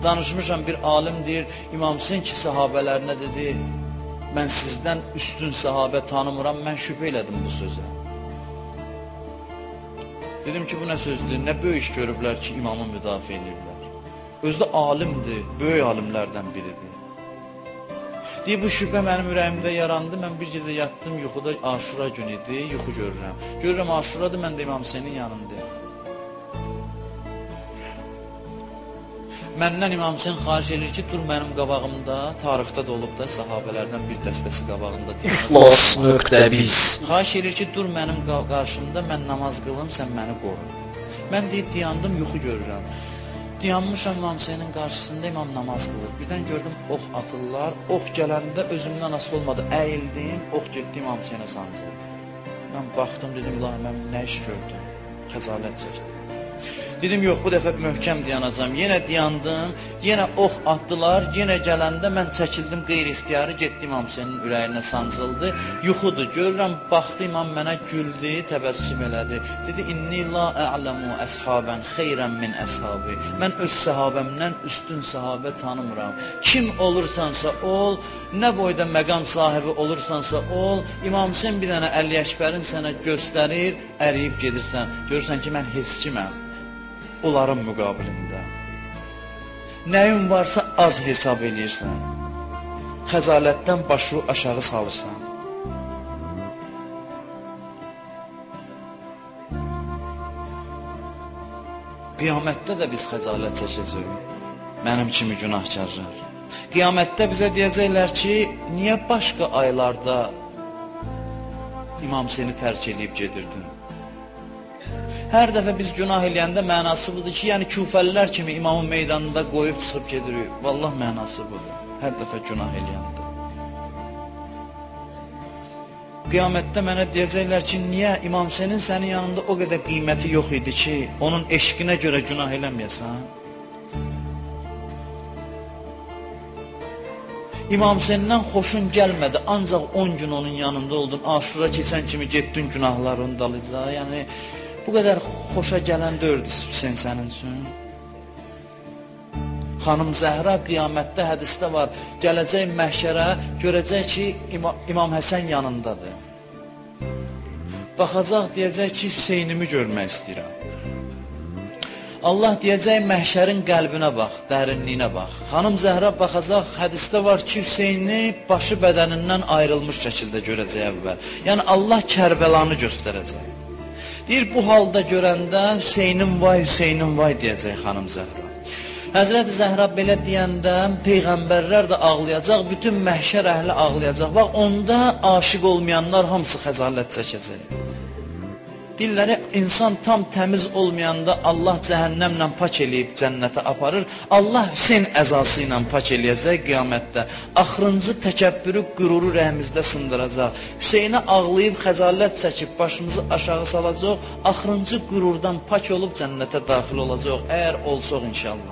danışmışam, bir alim deyir, İmam Hüseyn ki sahabələrinə dedi, mən sizdən üstün sahabə tanımıram, mən şübhə elədim bu sözə. Dedim ki, bu nə sözdür, nə böyük iş görüblər ki, imamı müdafiə edirlər. Özü də alimdir, böyük alimlərdən biridir. Deyir, bu şübhə mənim ürəyimdə yarandı, mən bir gecə yatdım, yuxuda Aşura günü idi, yuxu görürəm. Görürəm Aşuradır, mən də İmam Hüseynin yanındayım. Məndən İmam Hüseyn xahiş edir ki, dur mənim qabağımda, tarixdə də olub da sahabələrdən bir dəstəsi qabağında. İxlas.biz Xahiş edir ki, dur mənim qarşımda, mən namaz qılım, sən məni qoru. Mən deyib, dayandım, yuxu görürəm. Dayanmışam İmam Hüseynin qarşısında, imam namaz qılır. Birdən gördüm, ox atırlar, ox gələndə özümdən asılı olmadı, əyildim, ox getdi İmam Hüseynə sancıldı. Mən baxdım, dedim, ilahi, mən nə iş gördüm, xəcalət çəkdim. Dedim, yox, bu dəfə möhkəm dayanacam. Yenə dayandım, yenə ox atdılar, yenə gələndə mən çəkildim qeyri-ixtiyarı, getdi İmam Hüseynin ürəyinə sancıldı. Yuxudur, görürəm, baxdı imam mənə güldü, təbəssüm elədi. Dedi, inni la a'lamu əshabən xeyrən min əshabi. Mən öz səhabəmdən üstün səhabə tanımıram. Kim olursansa ol, nə boyda məqam sahibi olursansa ol, İmam Hüseyn bir dənə Əli Əkbərin sənə göstərir, əriyib gedirsən. Görürsən ki, mən heç kiməm onların müqabilində. Nəyin varsa az hesab edirsən. Xəcalətdən başı aşağı salırsan. Qiyamətdə də biz xəcalət çəkəcəyik. Mənim kimi günahkarlar. Qiyamətdə bizə deyəcəklər ki, niyə başqa aylarda İmam Hüseyni tərk edib gedirdin? Hər dəfə biz günah eləyəndə mənası budur ki, yəni küfəllər kimi imamın meydanında qoyub çıxıb gedirik. Vallah mənası budur. Hər dəfə günah eləyəndə. Qiyamətdə mənə deyəcəklər ki, niyə İmam Hüseynin sənin yanında o qədər qiyməti yox idi ki, onun eşqinə görə günah eləməyəsən? İmam Hüseyndən xoşun gəlmədi, ancaq 10 gün onun yanında oldun, Aşura keçən kimi getdin günahların dalıca, yəni bu qədər xoşa gələn dördü Hüseyn sənin üçün. Xanım Zəhra qiyamətdə hədisdə var, gələcək məhşərə, görəcək ki, İmam Həsən yanındadır. Baxacaq, deyəcək ki, Hüseynimi görmək istəyirəm. Allah deyəcək, məhşərin qəlbinə bax, dərinliyinə bax. Xanım Zəhra baxacaq, hədisdə var ki, Hüseyni başı bədənindən ayrılmış şəkildə görəcək əvvəl. Yəni Allah Kərbəlanı göstərəcək. Deyir, bu halda görəndə Hüseynin vay deyəcək xanım Zəhra. Həzrəti Zəhra belə deyəndə peyğəmbərlər də ağlayacaq, bütün məhşər əhli ağlayacaq. Bax, onda aşiq olmayanlar hamısı xəcalət çəkəcək. Dilləri insan tam təmiz olmayanda Allah cəhənnəmlə pak eləyib cənnətə aparır. Allah Hüseyn əzası ilə pak eləyəcək qiyamətdə. Axırıncı təkəbbürü, qüruru rəhmizdə sındıracaq. Hüseynə ağlayıb, xəcalət çəkib, başımızı aşağı salacaq. Axırıncı qürurdan pak olub cənnətə daxil olacaq. Əgər olsaq inşallah.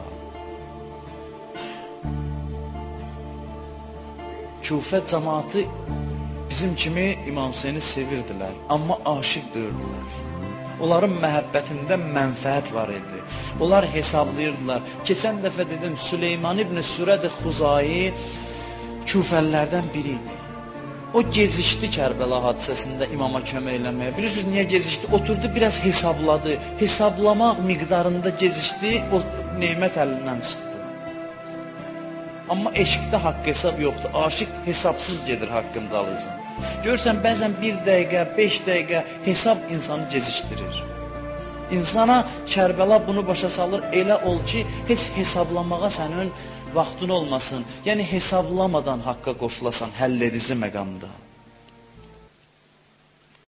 Küfə cəmaatı bizim kimi İmam Hüseyni sevirdilər, amma aşiq deyildilər. Onların məhəbbətində mənfəət var idi. Onlar hesablayırdılar. Keçən dəfə dedim, Süleyman ibn Sürəd-i Xuzai küfəllərdən biri idi. O gecikdi Kərbəla hadisəsində imama kömək eləməyə. Bilirsiniz, niyə gecikdi? Oturdu, biraz hesabladı. Hesablamaq miqdarında gecikdi, o neymət əlindən çıxdı. Amma eşqdə haqq hesab yoxdur. Aşiq hesabsız gedir haqqın dalıca. Görürsən, bəzən 1 dəqiqə, 5 dəqiqə hesab insanı gecikdirir. İnsana Kərbəla bunu başa salır, elə ol ki, heç hesablamağa sənin vaxtın olmasın. Yəni, hesablamadan haqqa qoşulasan həll edici məqamda.